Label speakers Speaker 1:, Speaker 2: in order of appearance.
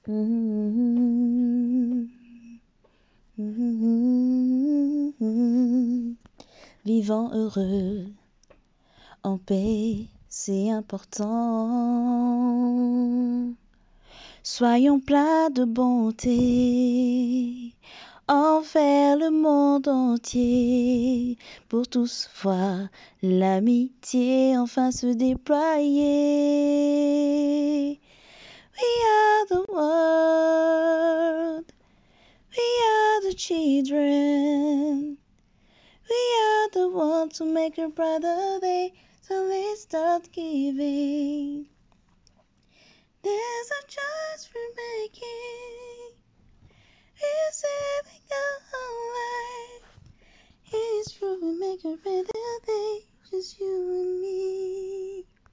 Speaker 1: Mhm. Mhm. Vivant heureux, en paix, c'est important. Soyons plats de bonté envers le monde entier, pour tous voir l'amitié enfin se déployer. We are the world, we are the children, we are the ones to make a brighter day, so let's start giving. There's a choice we're making. We're saving our life. It's true, we make a better day, just you and me.